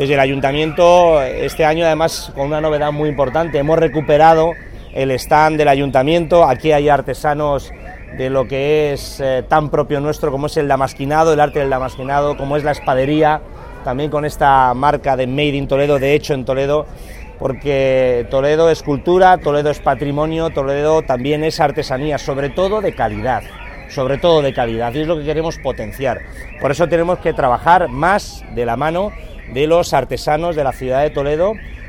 Desde el Ayuntamiento, este año además con una novedad muy importante, hemos recuperado el stand del Ayuntamiento. Aquí hay artesanos de lo que es tan propio nuestro como es el damasquinado, el arte del damasquinado, como es la espadería, también con esta marca de Made in Toledo, de hecho en Toledo, porque Toledo es cultura, Toledo es patrimonio, Toledo también es artesanía, sobre todo de calidad, y es lo que queremos potenciar. Por eso tenemos que trabajar más de la mano de los artesanos de la ciudad de Toledo